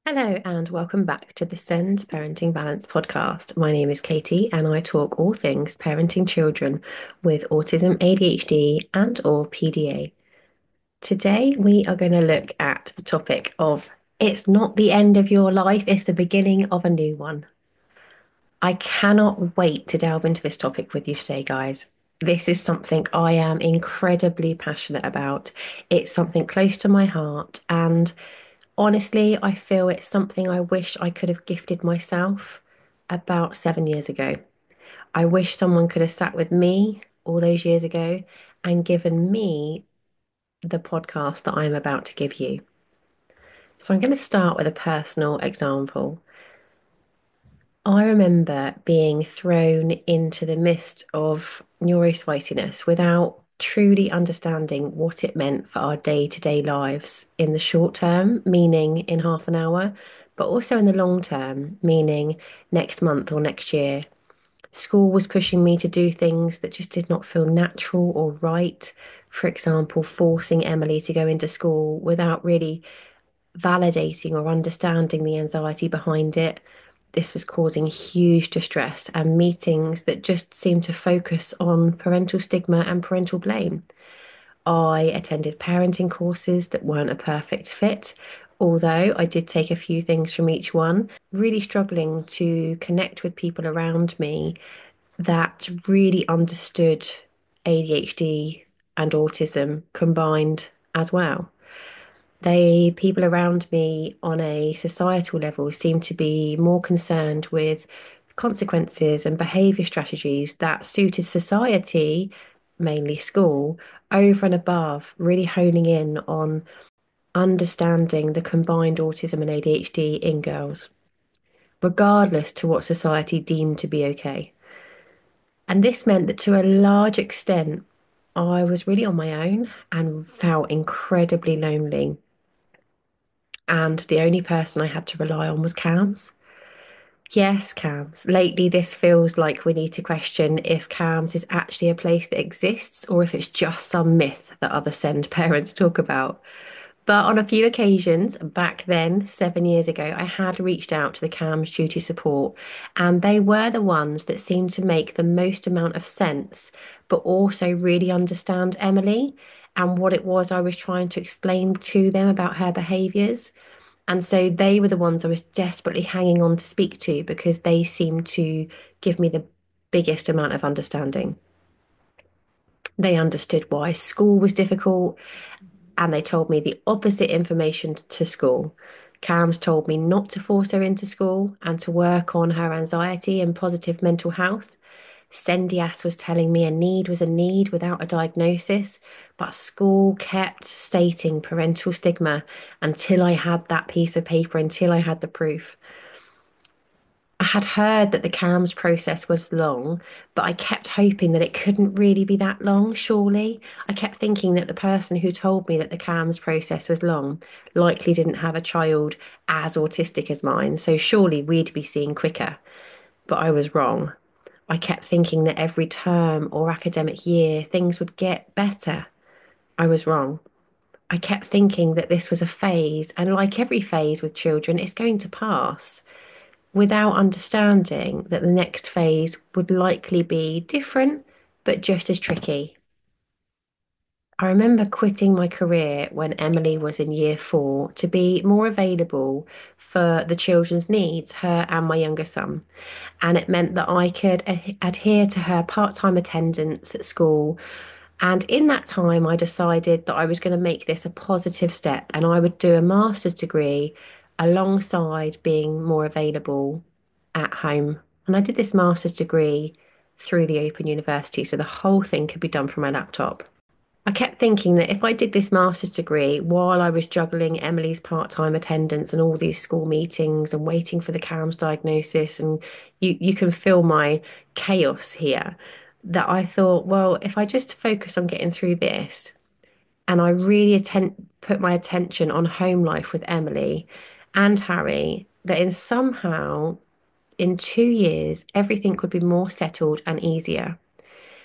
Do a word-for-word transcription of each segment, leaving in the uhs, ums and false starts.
Hello and welcome back to the Send Parenting Balance podcast. My name is Katie and I talk all things parenting children with autism, A D H D and or P D A. Today we are going to look at the topic of it's not the end of your life, it's the beginning of a new one. I cannot wait to delve into this topic with you today, guys. This is something I am incredibly passionate about. It's something close to my heart and honestly, I feel it's something I wish I could have gifted myself about seven years ago. I wish someone could have sat with me all those years ago and given me the podcast that I'm about to give you. So I'm going to start with a personal example. I remember being thrown into the midst of neurospiciness without truly understanding what it meant for our day-to-day lives in the short term, meaning in half an hour, but also in the long term, meaning next month or next year. School was pushing me to do things that just did not feel natural or right. For example, forcing Emily to go into school without really validating or understanding the anxiety behind it. This was causing huge distress and meetings that just seemed to focus on parental stigma and parental blame. I attended parenting courses that weren't a perfect fit, although I did take a few things from each one, really struggling to connect with people around me that really understood A D H D and autism combined as well. They, people around me on a societal level seem to be more concerned with consequences and behaviour strategies that suited society, mainly school, over and above, really honing in on understanding the combined autism and A D H D in girls, regardless to what society deemed to be okay. And this meant that to a large extent, I was really on my own and felt incredibly lonely. And the only person I had to rely on was CAMS. Yes, CAMS. Lately, this feels like we need to question if CAMS is actually a place that exists or if it's just some myth that other SEND parents talk about. But on a few occasions, back then, seven years ago, I had reached out to the CAMS duty support, and they were the ones that seemed to make the most amount of sense, but also really understand Emily and what it was I was trying to explain to them about her behaviours. And so they were the ones I was desperately hanging on to speak to because they seemed to give me the biggest amount of understanding. They understood why school was difficult and they told me the opposite information to school. CAMS told me not to force her into school and to work on her anxiety and positive mental health. Sendias was telling me a need was a need without a diagnosis, but school kept stating parental stigma until I had that piece of paper, until I had the proof. I had heard that the CAMS process was long, but I kept hoping that it couldn't really be that long, surely. I kept thinking that the person who told me that the CAMS process was long likely didn't have a child as autistic as mine, so surely we'd be seeing quicker. But I was wrong. I kept thinking that every term or academic year things would get better. I was wrong. I kept thinking that this was a phase, and like every phase with children, it's going to pass without understanding that the next phase would likely be different, but just as tricky. I remember quitting my career when Emily was in year four to be more available for the children's needs, her and my younger son. And it meant that I could a- adhere to her part time attendance at school. And in that time, I decided that I was going to make this a positive step and I would do a master's degree alongside being more available at home. And I did this master's degree through the Open University, so the whole thing could be done from my laptop. I kept thinking that if I did this master's degree while I was juggling Emily's part-time attendance and all these school meetings and waiting for the CAMS diagnosis, and you you can feel my chaos here, that I thought, well, if I just focus on getting through this and I really attend put my attention on home life with Emily and Harry, that in somehow in two years everything would be more settled and easier.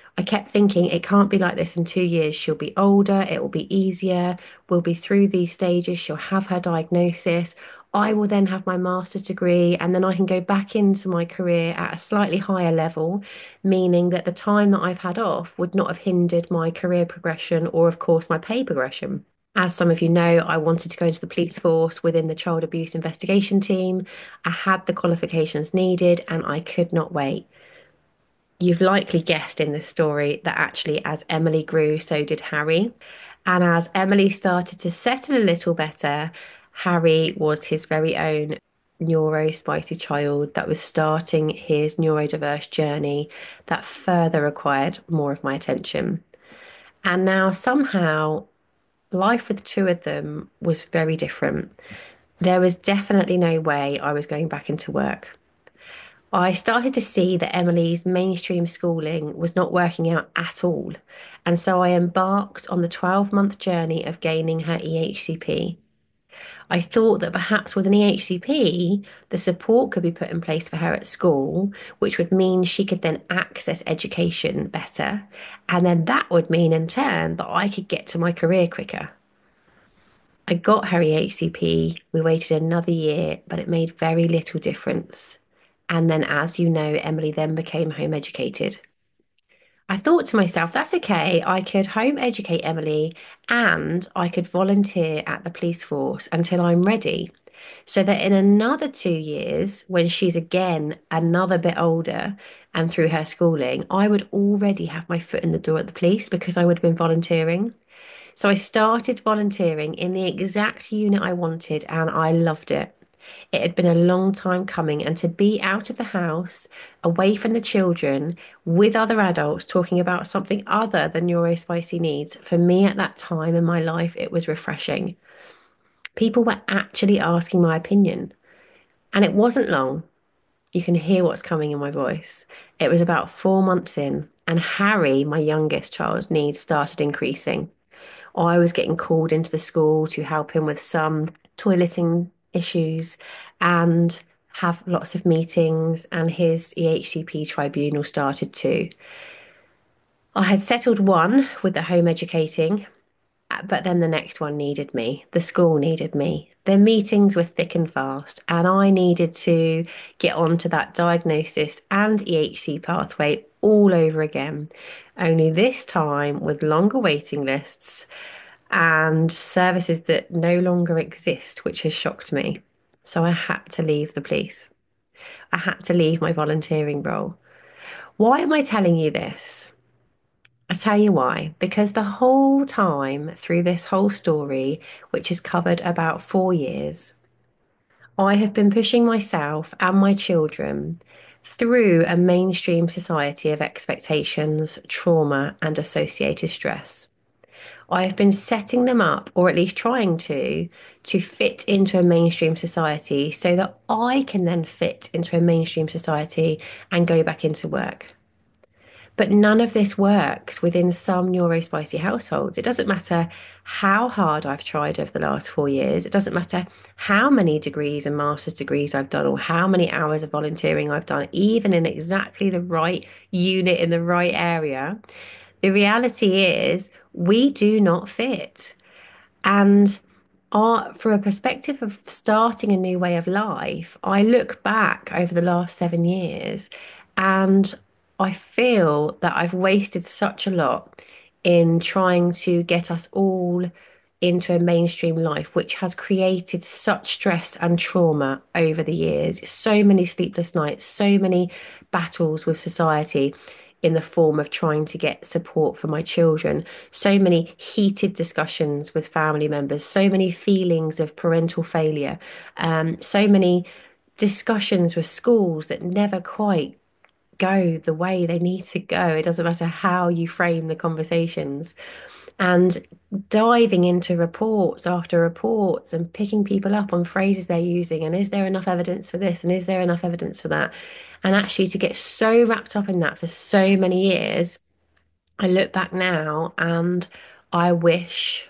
I kept thinking it can't be like this in two years. She'll be older, it will be easier. We'll be through these stages. She'll have her diagnosis. I will then have my master's degree, and then I can go back into my career at a slightly higher level, meaning that the time that I've had off would not have hindered my career progression or, of course, my pay progression. As some of you know, I wanted to go into the police force within the child abuse investigation team. I had the qualifications needed and I could not wait. You've likely guessed in this story that actually, as Emily grew, so did Harry. And as Emily started to settle a little better, Harry was his very own neuro-spicy child that was starting his neurodiverse journey that further required more of my attention. And now, somehow, life with the two of them was very different. There was definitely no way I was going back into work. I started to see that Emily's mainstream schooling was not working out at all. And so I embarked on the twelve month journey of gaining her E H C P. I thought that perhaps with an E H C P, the support could be put in place for her at school, which would mean she could then access education better. And then that would mean, in turn, that I could get to my career quicker. I got her E H C P. We waited another year, but it made very little difference. And then, as you know, Emily then became home educated. I thought to myself, that's okay. I could home educate Emily and I could volunteer at the police force until I'm ready. So that in another two years, when she's again another bit older and through her schooling, I would already have my foot in the door at the police because I would have been volunteering. So I started volunteering in the exact unit I wanted and I loved it. It had been a long time coming, and to be out of the house, away from the children, with other adults talking about something other than neurospicy needs, for me at that time in my life, it was refreshing. People were actually asking my opinion, and it wasn't long. You can hear what's coming in my voice. It was about four months in, and Harry, my youngest child's needs started increasing. I was getting called into the school to help him with some toileting issues and have lots of meetings, and his E H C P tribunal started too. I had settled one with the home educating, but then the next one needed me. The school needed me. Their meetings were thick and fast, and I needed to get onto that diagnosis and E H C pathway all over again. Only this time with longer waiting lists and services that no longer exist, which has shocked me. So I had to leave the police. I had to leave my volunteering role. Why am I telling you this? I tell you why. Because the whole time through this whole story, which has covered about four years, I have been pushing myself and my children through a mainstream society of expectations, trauma, and associated stress. I have been setting them up, or at least trying to, to fit into a mainstream society so that I can then fit into a mainstream society and go back into work. But none of this works within some neurospicy households. It doesn't matter how hard I've tried over the last four years. It doesn't matter how many degrees and master's degrees I've done or how many hours of volunteering I've done, even in exactly the right unit in the right area. The reality is we do not fit. And our, from a perspective of starting a new way of life, I look back over the last seven years and I feel that I've wasted such a lot in trying to get us all into a mainstream life, which has created such stress and trauma over the years. So many sleepless nights, so many battles with society in the form of trying to get support for my children, so many heated discussions with family members, so many feelings of parental failure, um, so many discussions with schools that never quite go the way they need to go. It doesn't matter how you frame the conversations. And diving into reports after reports and picking people up on phrases they're using. And is there enough evidence for this? And is there enough evidence for that? And actually, to get so wrapped up in that for so many years, I look back now and I wish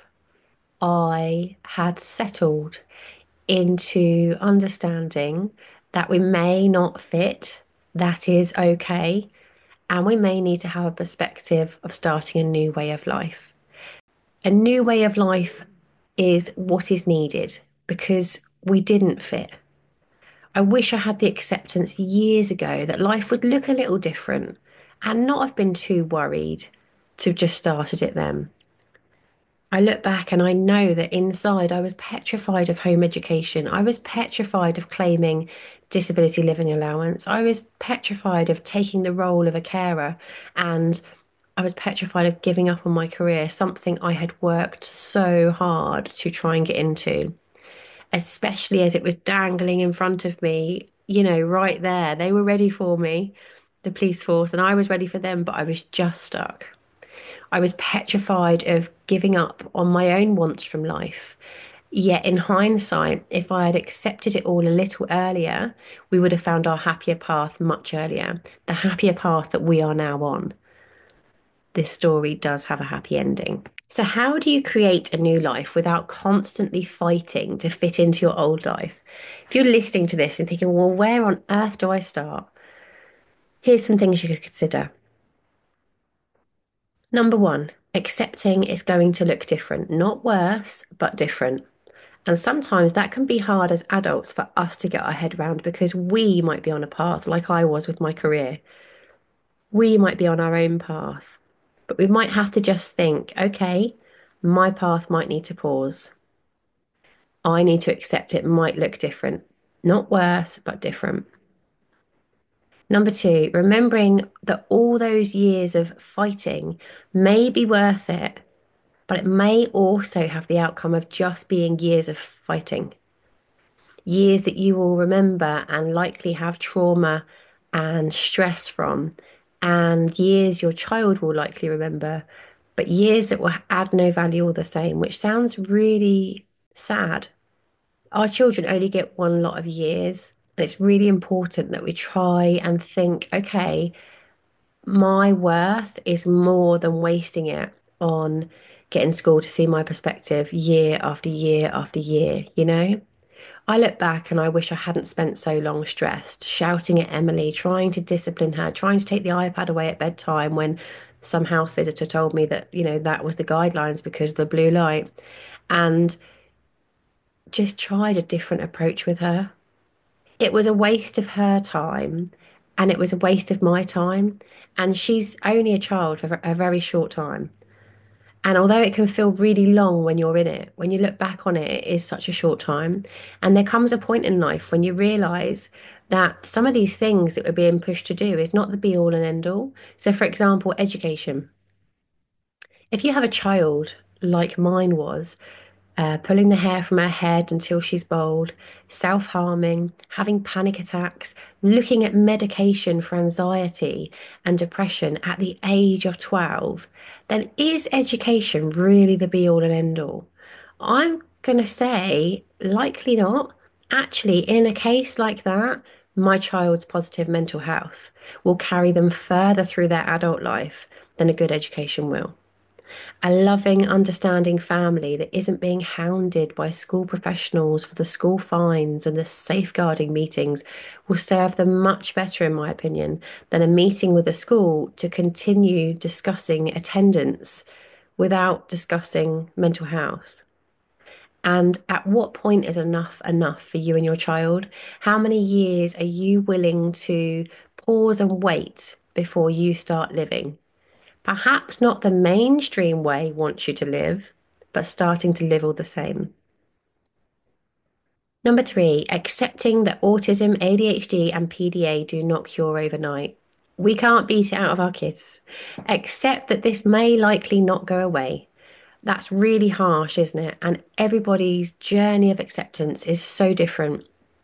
I had settled into understanding that we may not fit. That is okay. And we may need to have a perspective of starting a new way of life. A new way of life is what is needed because we didn't fit. I wish I had the acceptance years ago that life would look a little different and not have been too worried to have just started it then. I look back and I know that inside I was petrified of home education. I was petrified of claiming disability living allowance. I was petrified of taking the role of a carer. And I was petrified of giving up on my career, something I had worked so hard to try and get into, especially as it was dangling in front of me, you know, right there. They were ready for me, the police force, and I was ready for them, but I was just stuck. I was petrified of giving up on my own wants from life. Yet, in hindsight, if I had accepted it all a little earlier, we would have found our happier path much earlier, the happier path that we are now on. This story does have a happy ending. So, how do you create a new life without constantly fighting to fit into your old life? If you're listening to this and thinking, well, where on earth do I start? Here's some things you could consider. Number one, accepting it's going to look different, not worse, but different. And sometimes that can be hard as adults for us to get our head around because we might be on a path like I was with my career. We might be on our own path, but we might have to just think, okay, my path might need to pause. I need to accept it might look different, not worse, but different. Number two, remembering that all those years of fighting may be worth it, but it may also have the outcome of just being years of fighting. Years that you will remember and likely have trauma and stress from, and years your child will likely remember, but years that will add no value all the same, which sounds really sad. Our children only get one lot of years, and it's really important that we try and think, okay, my worth is more than wasting it on getting school to see my perspective year after year after year, you know? I look back and I wish I hadn't spent so long stressed, shouting at Emily, trying to discipline her, trying to take the iPad away at bedtime when some health visitor told me that, you know, that was the guidelines because of the blue light, and just tried a different approach with her. It was a waste of her time and it was a waste of my time. And she's only a child for a very short time. And although it can feel really long when you're in it, when you look back on it, it is such a short time. And there comes a point in life when you realize that some of these things that we're being pushed to do is not the be all and end all. So, for example, education. If you have a child like mine was, uh, pulling the hair from her head until she's bald, self harming, having panic attacks, looking at medication for anxiety and depression at the age of twelve, then is education really the be all and end all? I'm going to say, likely not. Actually, in a case like that, my child's positive mental health will carry them further through their adult life than a good education will. A loving, understanding family that isn't being hounded by school professionals for the school fines and the safeguarding meetings will serve them much better, in my opinion, than a meeting with a school to continue discussing attendance without discussing mental health. And at what point is enough enough for you and your child? How many years are you willing to pause and wait before you start living? Perhaps not the mainstream way wants you to live, but starting to live all the same. Number three, accepting that autism, A D H D, and P D A do not cure overnight. We can't beat it out of our kids. Accept that this may likely not go away. That's really harsh, isn't it? And everybody's journey of acceptance is so different.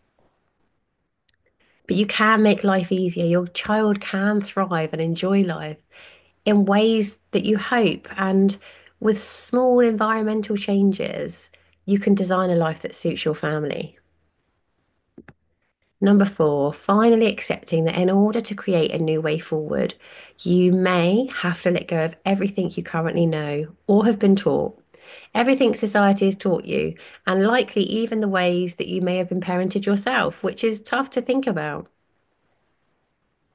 But you can make life easier. Your child can thrive and enjoy life in ways that you hope. And with small environmental changes, you can design a life that suits your family. Number four, finally accepting that in order to create a new way forward, you may have to let go of everything you currently know or have been taught, everything society has taught you, and likely even the ways that you may have been parented yourself, which is tough to think about.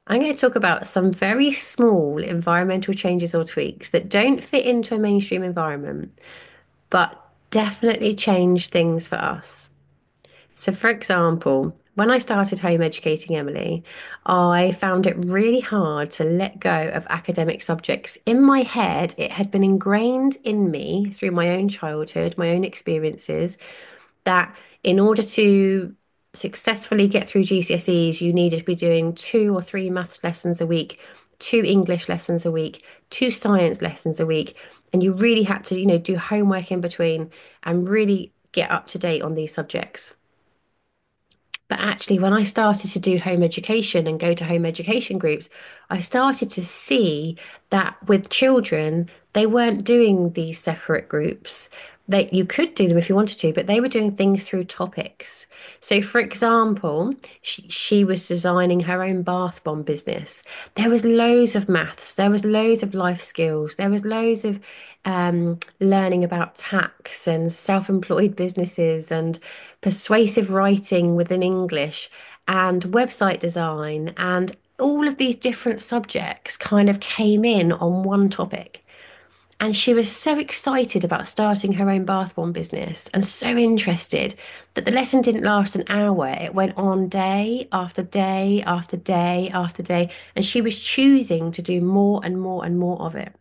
I'm going to talk about some very small environmental changes or tweaks that don't fit into a mainstream environment, but definitely change things for us. So, for example, when I started home educating Emily, I found it really hard to let go of academic subjects. In my head, it had been ingrained in me through my own childhood, my own experiences, that in order to successfully get through G C S Es, you needed to be doing two or three maths lessons a week, two English lessons a week, two science lessons a week, and you really had to, you know, do homework in between and really get up to date on these subjects. But actually, when I started to do home education and go to home education groups, I started to see that with children, they weren't doing these separate groups. That you could do them if you wanted to, but they were doing things through topics. So, for example, she, she was designing her own bath bomb business. There was loads of maths, there was loads of life skills, there was loads of um, learning about tax and self-employed businesses and persuasive writing within English and website design and all of these different subjects kind of came in on one topic. And she was so excited about starting her own bath bomb business and so interested that the lesson didn't last an hour. It went on day after day after day after day. And she was choosing to do more and more and more of it.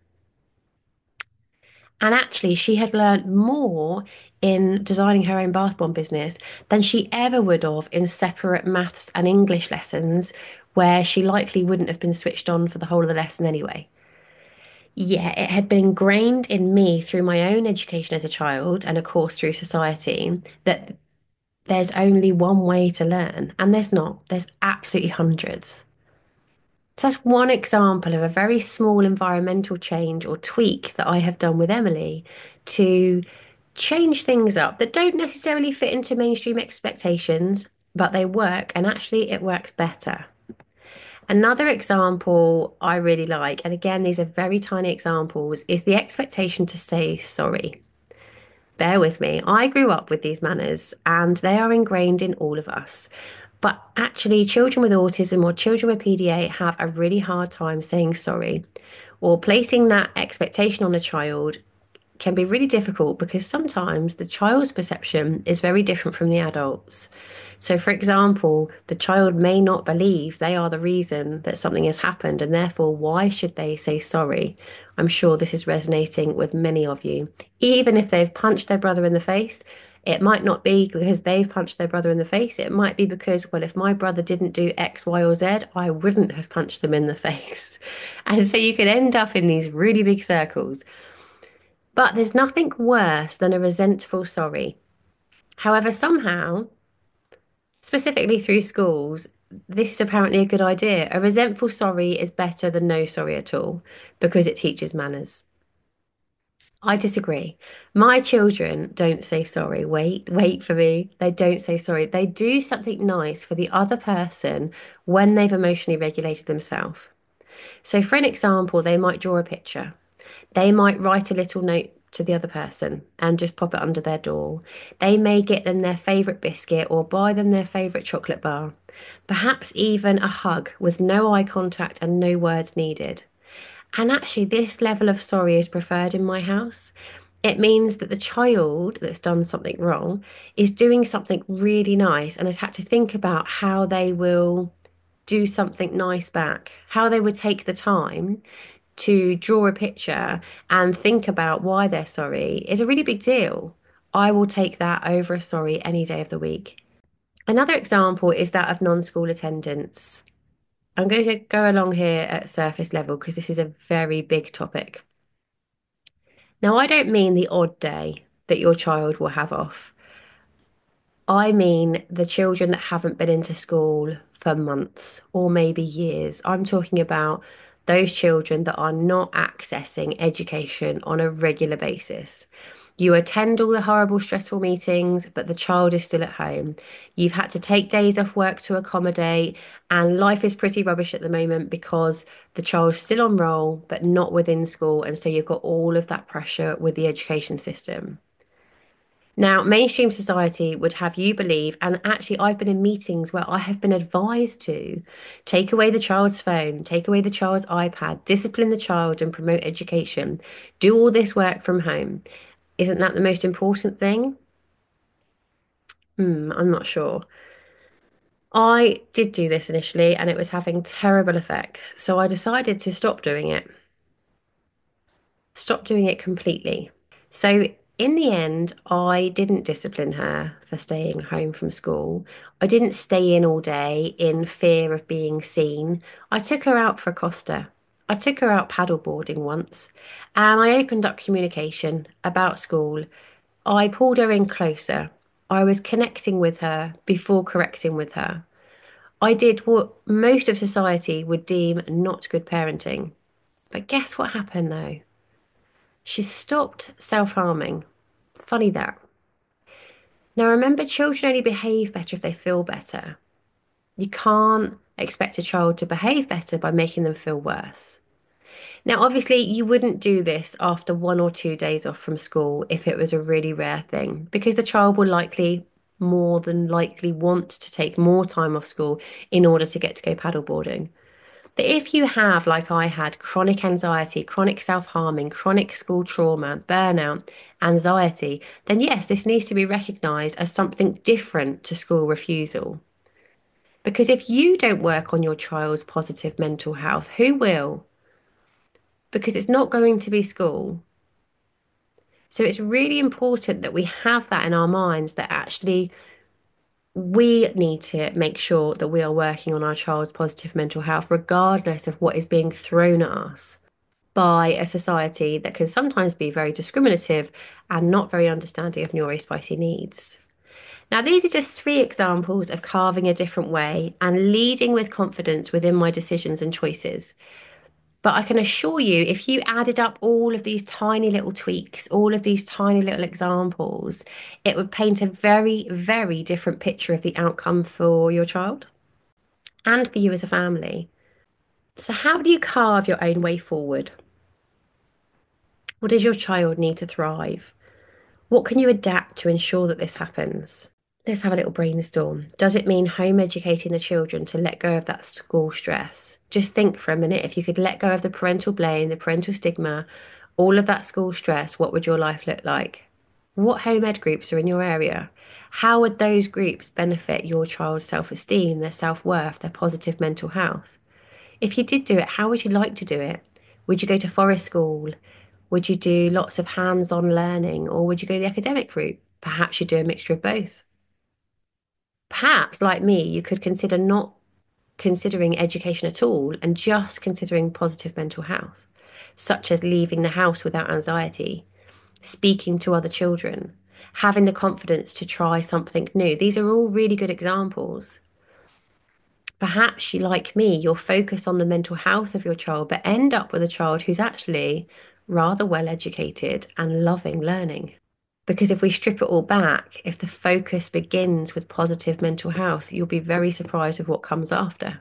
And actually, she had learned more in designing her own bath bomb business than she ever would have in separate maths and English lessons, where she likely wouldn't have been switched on for the whole of the lesson anyway. Yeah, it had been ingrained in me through my own education as a child and, of course, through society that there's only one way to learn. And there's not, there's absolutely hundreds. So that's one example of a very small environmental change or tweak that I have done with Emily to change things up that don't necessarily fit into mainstream expectations, but they work, and actually it works better. Another example I really like, and again, these are very tiny examples, is the expectation to say sorry. Bear with me. I grew up with these manners and they are ingrained in all of us. But actually, children with autism or children with P D A have a really hard time saying sorry or placing that expectation on a child can be really difficult because sometimes the child's perception is very different from the adult's. So, for example, the child may not believe they are the reason that something has happened, and therefore, why should they say sorry? I'm sure this is resonating with many of you. Even if they've punched their brother in the face, it might not be because they've punched their brother in the face. It might be because, well, if my brother didn't do X, Y, or Z, I wouldn't have punched them in the face. And so you can end up in these really big circles. But there's nothing worse than a resentful sorry. However, somehow, specifically through schools, this is apparently a good idea. A resentful sorry is better than no sorry at all because it teaches manners. I disagree. My children don't say sorry. Wait, wait for me. They don't say sorry. They do something nice for the other person when they've emotionally regulated themselves. So, for an example, they might draw a picture. They might write a little note to the other person and just pop it under their door. They may get them their favourite biscuit or buy them their favourite chocolate bar. Perhaps even a hug with no eye contact and no words needed. And actually, this level of sorry is preferred in my house. It means that the child that's done something wrong is doing something really nice and has had to think about how they will do something nice back, how they would take the time to draw a picture and think about why they're sorry is a really big deal. I will take that over a sorry any day of the week. Another example is that of non-school attendance. I'm going to go along here at surface level because this is a very big topic. Now, I don't mean the odd day that your child will have off. I mean the children that haven't been into school for months or maybe years. I'm talking about those children that are not accessing education on a regular basis. You attend all the horrible, stressful meetings, but the child is still at home. You've had to take days off work to accommodate, and life is pretty rubbish at the moment because the child's still on roll, but not within school. And so you've got all of that pressure with the education system. Now, mainstream society would have you believe, and actually, I've been in meetings where I have been advised to take away the child's phone, take away the child's iPad, discipline the child, and promote education. Do all this work from home. Isn't that the most important thing? Hmm, I'm not sure. I did do this initially, and it was having terrible effects. So I decided to stop doing it, stop doing it completely. So in the end, I didn't discipline her for staying home from school. I didn't stay in all day in fear of being seen. I took her out for a Costa. I took her out paddleboarding once, and I opened up communication about school. I pulled her in closer. I was connecting with her before correcting with her. I did what most of society would deem not good parenting. But guess what happened though? She stopped self-harming. Funny that. Now remember, children only behave better if they feel better. You can't expect a child to behave better by making them feel worse. Now, obviously, you wouldn't do this after one or two days off from school if it was a really rare thing, because the child will likely, more than likely, want to take more time off school in order to get to go paddleboarding. But if you have, like I had, chronic anxiety, chronic self-harming, chronic school trauma, burnout, anxiety, then yes, this needs to be recognised as something different to school refusal. Because if you don't work on your child's positive mental health, who will? Because it's not going to be school. So it's really important that we have that in our minds that actually we need to make sure that we are working on our child's positive mental health, regardless of what is being thrown at us by a society that can sometimes be very discriminative and not very understanding of neurospicy needs. Now, these are just three examples of carving a different way and leading with confidence within my decisions and choices. But I can assure you, if you added up all of these tiny little tweaks, all of these tiny little examples, it would paint a very, very different picture of the outcome for your child and for you as a family. So, how do you carve your own way forward? What does your child need to thrive? What can you adapt to ensure that this happens? Let's have a little brainstorm. Does it mean home educating the children to let go of that school stress? Just think for a minute, if you could let go of the parental blame, the parental stigma, all of that school stress, what would your life look like? What home ed groups are in your area? How would those groups benefit your child's self-esteem, their self-worth, their positive mental health? If you did do it, how would you like to do it? Would you go to forest school? Would you do lots of hands-on learning, or would you go the academic route? Perhaps you do a mixture of both. Perhaps, like me, you could consider not considering education at all and just considering positive mental health, such as leaving the house without anxiety, speaking to other children, having the confidence to try something new. These are all really good examples. Perhaps you, like me, you'll focus on the mental health of your child, but end up with a child who's actually rather well educated and loving learning. Because if we strip it all back, if the focus begins with positive mental health, you'll be very surprised with what comes after.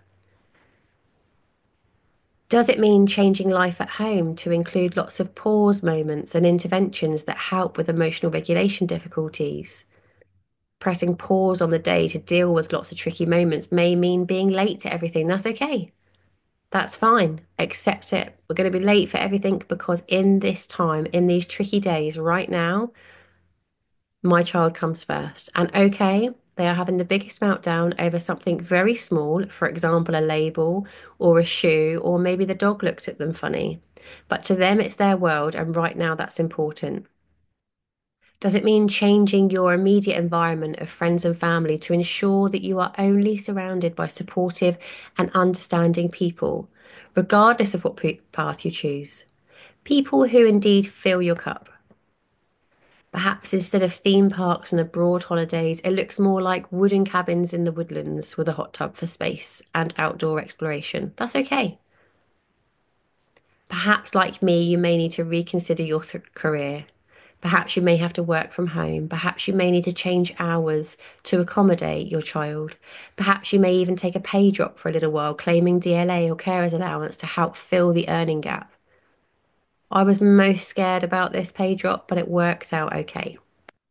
Does it mean changing life at home to include lots of pause moments and interventions that help with emotional regulation difficulties? Pressing pause on the day to deal with lots of tricky moments may mean being late to everything. That's okay. That's fine. Accept it. We're going to be late for everything because in this time, in these tricky days right now, my child comes first. And okay, they are having the biggest meltdown over something very small, for example, a label or a shoe, or maybe the dog looked at them funny. But to them, it's their world, and right now that's important. Does it mean changing your immediate environment of friends and family to ensure that you are only surrounded by supportive and understanding people, regardless of what path you choose? People who indeed fill your cup. Perhaps instead of theme parks and abroad holidays, it looks more like wooden cabins in the woodlands with a hot tub for space and outdoor exploration. That's okay. Perhaps, like me, you may need to reconsider your th- career. Perhaps you may have to work from home. Perhaps you may need to change hours to accommodate your child. Perhaps you may even take a pay drop for a little while, claiming D L A or carer's allowance to help fill the earning gap. I was most scared about this pay drop, but it works out okay.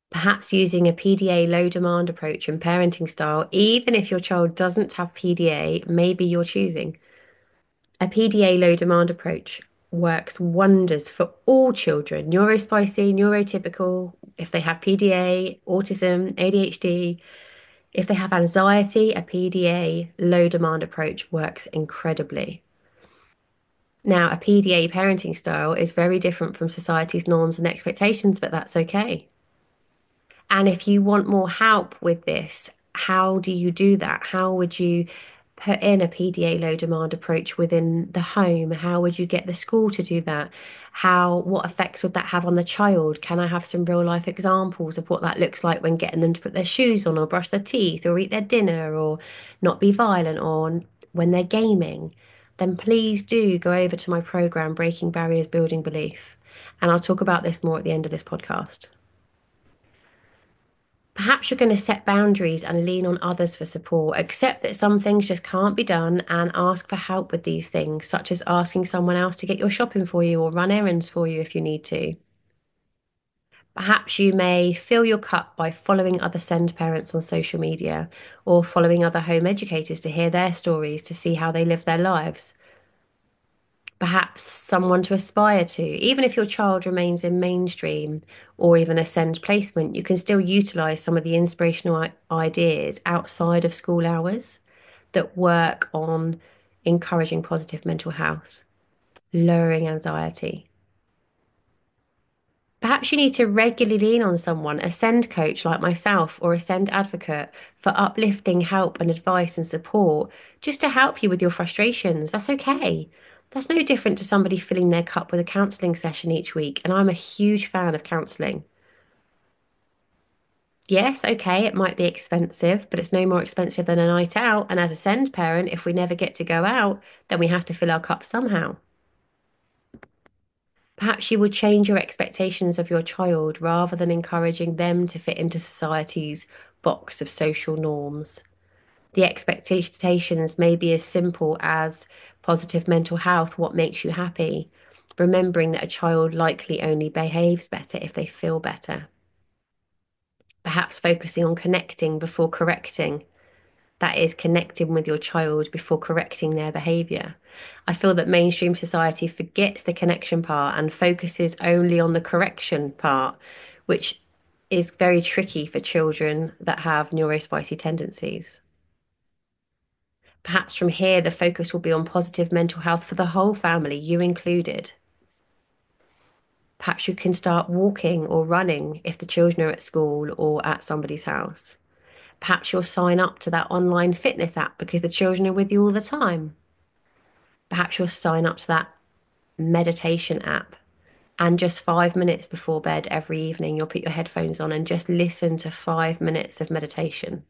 Perhaps using a P D A low demand approach and parenting style, even if your child doesn't have P D A, maybe you're choosing. A P D A low demand approach works wonders for all children, neurospicy, neurotypical, if they have P D A, autism, A D H D, if they have anxiety, a P D A low demand approach works incredibly. Now, a P D A parenting style is very different from society's norms and expectations, but that's okay. And if you want more help with this, how do you do that? How would you put in a P D A low demand approach within the home? How would you get the school to do that? How, what effects would that have on the child? Can I have some real life examples of what that looks like when getting them to put their shoes on or brush their teeth or eat their dinner or not be violent or when they're gaming? Then please do go over to my program, Breaking Barriers, Building Belief. And I'll talk about this more at the end of this podcast. Perhaps you're going to set boundaries and lean on others for support. Accept that some things just can't be done and ask for help with these things, such as asking someone else to get your shopping for you or run errands for you if you need to. Perhaps you may fill your cup by following other SEND parents on social media or following other home educators to hear their stories to see how they live their lives. Perhaps someone to aspire to. Even if your child remains in mainstream or even a SEND placement, you can still utilize some of the inspirational ideas outside of school hours that work on encouraging positive mental health, lowering anxiety. Perhaps you need to regularly lean on someone, a SEND coach like myself or a SEND advocate for uplifting help and advice and support, just to help you with your frustrations. That's okay. That's no different to somebody filling their cup with a counselling session each week, and I'm a huge fan of counselling. Yes, okay, it might be expensive, but it's no more expensive than a night out. And as a SEND parent, if we never get to go out, then we have to fill our cup somehow. Perhaps you would change your expectations of your child rather than encouraging them to fit into society's box of social norms. The expectations may be as simple as positive mental health, what makes you happy, remembering that a child likely only behaves better if they feel better. Perhaps focusing on connecting before correcting, that is connecting with your child before correcting their behavior. I feel that mainstream society forgets the connection part and focuses only on the correction part, which is very tricky for children that have neurospicy tendencies. Perhaps from here, the focus will be on positive mental health for the whole family, you included. Perhaps you can start walking or running if the children are at school or at somebody's house. Perhaps you'll sign up to that online fitness app because the children are with you all the time. Perhaps you'll sign up to that meditation app. And just five minutes before bed every evening, you'll put your headphones on and just listen to five minutes of meditation.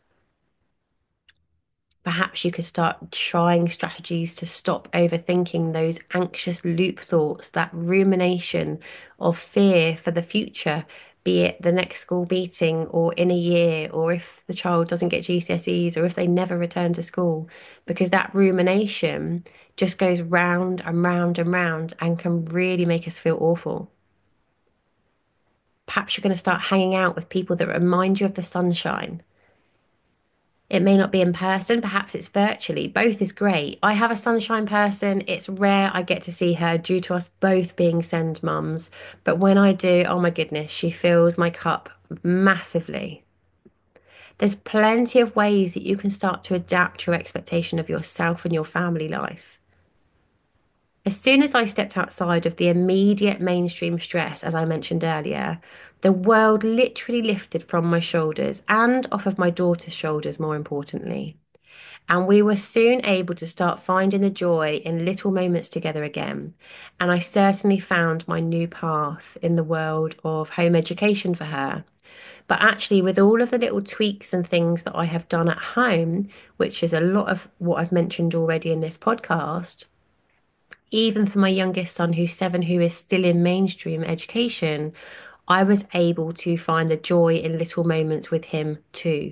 Perhaps you could start trying strategies to stop overthinking those anxious loop thoughts, that rumination of fear for the future, be it the next school meeting or in a year, or if the child doesn't get G C S Es or if they never return to school, because that rumination just goes round and round and round and can really make us feel awful. Perhaps you're going to start hanging out with people that remind you of the sunshine. It may not be in person, perhaps it's virtually. Both is great. I have a sunshine person. It's rare I get to see her due to us both being send mums. But when I do, oh my goodness, she fills my cup massively. There's plenty of ways that you can start to adapt your expectation of yourself and your family life. As soon as I stepped outside of the immediate mainstream stress, as I mentioned earlier, the world literally lifted from my shoulders and off of my daughter's shoulders, more importantly. And we were soon able to start finding the joy in little moments together again. And I certainly found my new path in the world of home education for her. But actually, with all of the little tweaks and things that I have done at home, which is a lot of what I've mentioned already in this podcast, even for my youngest son, who's seven, who is still in mainstream education, I was able to find the joy in little moments with him too.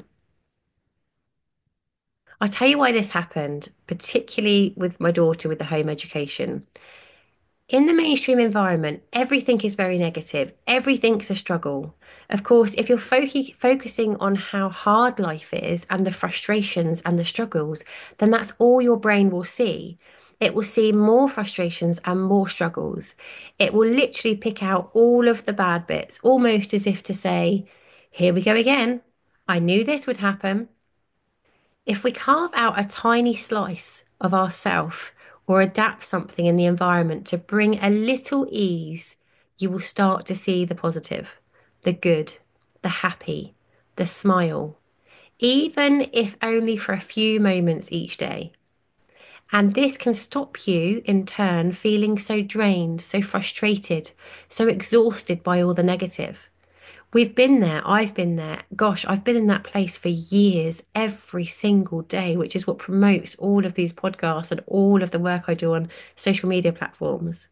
I'll tell you why this happened, particularly with my daughter with the home education. In the mainstream environment, everything is very negative. Everything's a struggle. Of course, if you're fo- focusing on how hard life is and the frustrations and the struggles, then that's all your brain will see. It will see more frustrations and more struggles. It will literally pick out all of the bad bits, almost as if to say, here we go again. I knew this would happen. If we carve out a tiny slice of ourself or adapt something in the environment to bring a little ease, you will start to see the positive, the good, the happy, the smile, even if only for a few moments each day. And this can stop you, in turn, feeling so drained, so frustrated, so exhausted by all the negative. We've been there. I've been there. Gosh, I've been in that place for years, every single day, which is what promotes all of these podcasts and all of the work I do on social media platforms.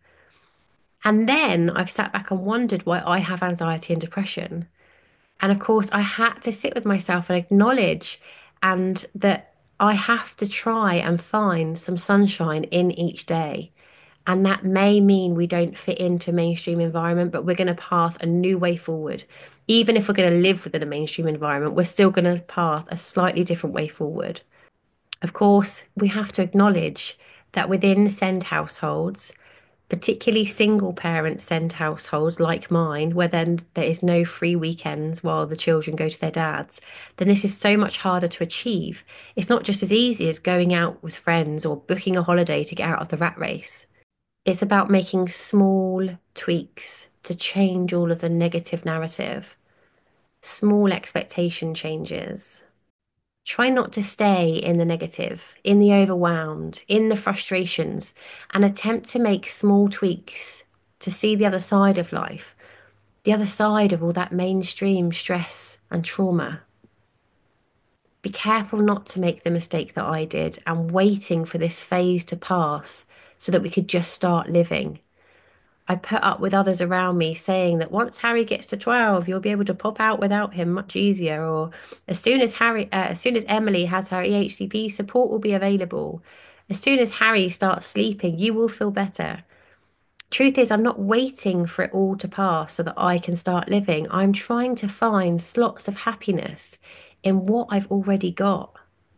And then I've sat back and wondered why I have anxiety and depression. And of course, I had to sit with myself and acknowledge and that I have to try and find some sunshine in each day. And that may mean we don't fit into mainstream environment, but we're going to path a new way forward. Even if we're going to live within a mainstream environment, we're still going to path a slightly different way forward. Of course, we have to acknowledge that within SEND households, particularly single parent SEND households like mine, where then there is no free weekends while the children go to their dads, then this is so much harder to achieve. It's not just as easy as going out with friends or booking a holiday to get out of the rat race. It's about making small tweaks to change all of the negative narrative, small expectation changes. Try not to stay in the negative, in the overwhelmed, in the frustrations, and attempt to make small tweaks to see the other side of life, the other side of all that mainstream stress and trauma. Be careful not to make the mistake that I did and waiting for this phase to pass so that we could just start living. I put up with others around me saying that once Harry gets to twelve, you'll be able to pop out without him much easier. Or as soon as Harry, uh, as soon as Emily has her E H C P, support will be available. As soon as Harry starts sleeping, you will feel better. Truth is, I'm not waiting for it all to pass so that I can start living. I'm trying to find slots of happiness in what I've already got.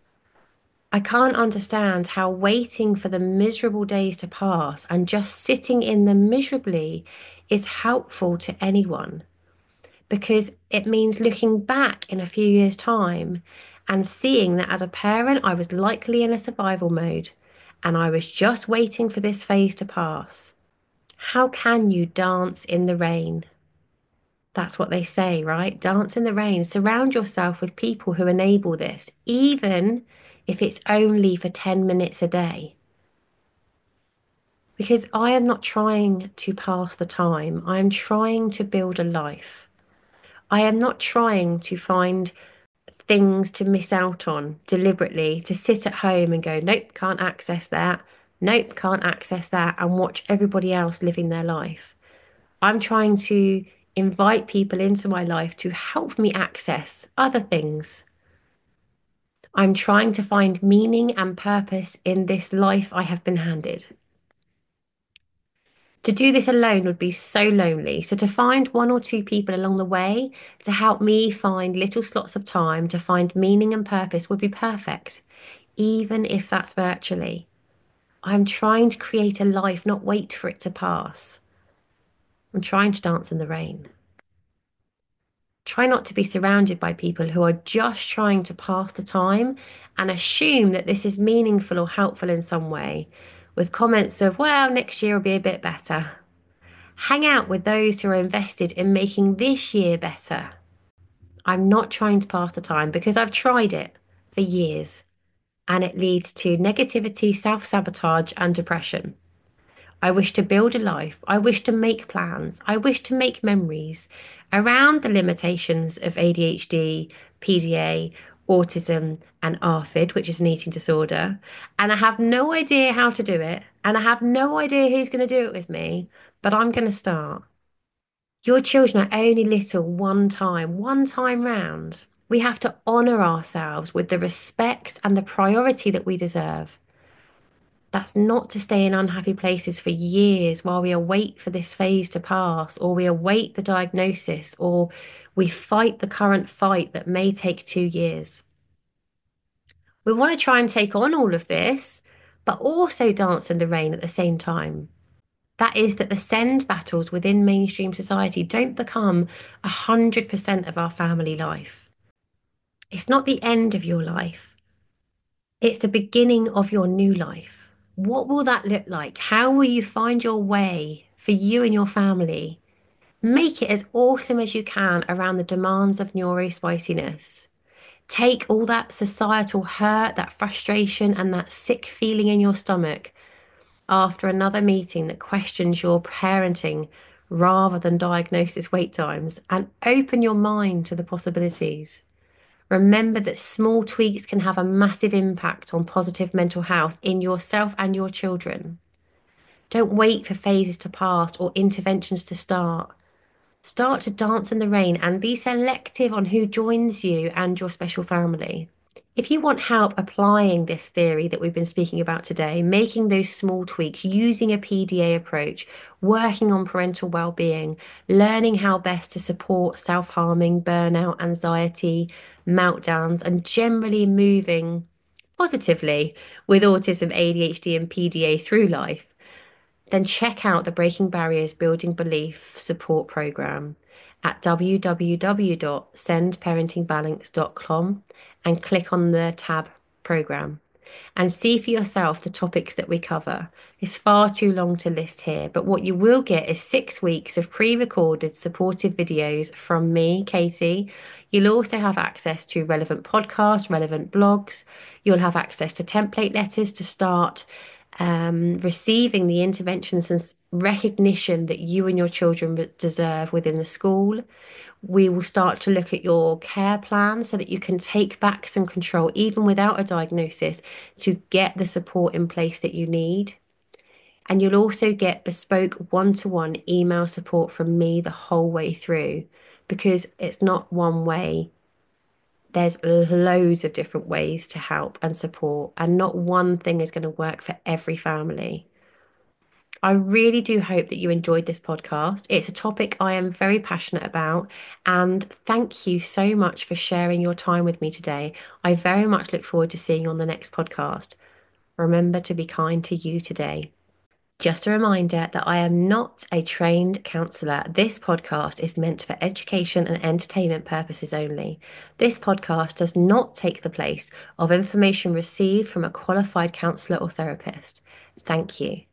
I can't understand how waiting for the miserable days to pass and just sitting in them miserably is helpful to anyone because it means looking back in a few years' time and seeing that as a parent, I was likely in a survival mode and I was just waiting for this phase to pass. How can you dance in the rain? That's what they say, right? Dance in the rain. Surround yourself with people who enable this, even if it's only for ten minutes a day. Because I am not trying to pass the time, I am trying to build a life. I am not trying to find things to miss out on deliberately, to sit at home and go, nope, can't access that. Nope, can't access that, and watch everybody else living their life. I'm trying to invite people into my life to help me access other things. I'm trying to find meaning and purpose in this life I have been handed. To do this alone would be so lonely. So, to find one or two people along the way to help me find little slots of time to find meaning and purpose would be perfect, even if that's virtually. I'm trying to create a life, not wait for it to pass. I'm trying to dance in the rain. Try not to be surrounded by people who are just trying to pass the time and assume that this is meaningful or helpful in some way, with comments of, well, next year will be a bit better. Hang out with those who are invested in making this year better. I'm not trying to pass the time because I've tried it for years and it leads to negativity, self sabotage, and depression. I wish to build a life. I wish to make plans. I wish to make memories around the limitations of A D H D, P D A, autism, and A R F I D, which is an eating disorder. And I have no idea how to do it. And I have no idea who's going to do it with me, but I'm going to start. Your children are only little one time, one time round. We have to honour ourselves with the respect and the priority that we deserve. That's not to stay in unhappy places for years while we await for this phase to pass, or we await the diagnosis, or we fight the current fight that may take two years. We want to try and take on all of this, but also dance in the rain at the same time. That is that the send battles within mainstream society don't become one hundred percent of our family life. It's not the end of your life. It's the beginning of your new life. What will that look like? How will you find your way for you and your family? Make it as awesome as you can around the demands of neurospiciness. Take all that societal hurt, that frustration, and that sick feeling in your stomach after another meeting that questions your parenting rather than diagnosis wait times, and open your mind to the possibilities. Remember that small tweaks can have a massive impact on positive mental health in yourself and your children. Don't wait for phases to pass or interventions to start. Start to dance in the rain and be selective on who joins you and your special family. If you want help applying this theory that we've been speaking about today, making those small tweaks, using a P D A approach, working on parental well-being, learning how best to support self-harming, burnout, anxiety, meltdowns, and generally moving positively with autism, A D H D, and P D A through life, then check out the Breaking Barriers Building Belief support program at w w w dot send parenting balance dot com and click on the tab program and see for yourself the topics that we cover. It's far too long to list here, but what you will get is six weeks of pre-recorded supportive videos from me, Katie. You'll also have access to relevant podcasts, relevant blogs. You'll have access to template letters to start um, receiving the interventions and recognition that you and your children deserve within the school. We will start to look at your care plan so that you can take back some control, even without a diagnosis, to get the support in place that you need. And you'll also get bespoke one-to-one email support from me the whole way through, because it's not one way. There's loads of different ways to help and support, and not one thing is going to work for every family. I really do hope that you enjoyed this podcast. It's a topic I am very passionate about, and thank you so much for sharing your time with me today. I very much look forward to seeing you on the next podcast. Remember to be kind to you today. Just a reminder that I am not a trained counsellor. This podcast is meant for education and entertainment purposes only. This podcast does not take the place of information received from a qualified counsellor or therapist. Thank you.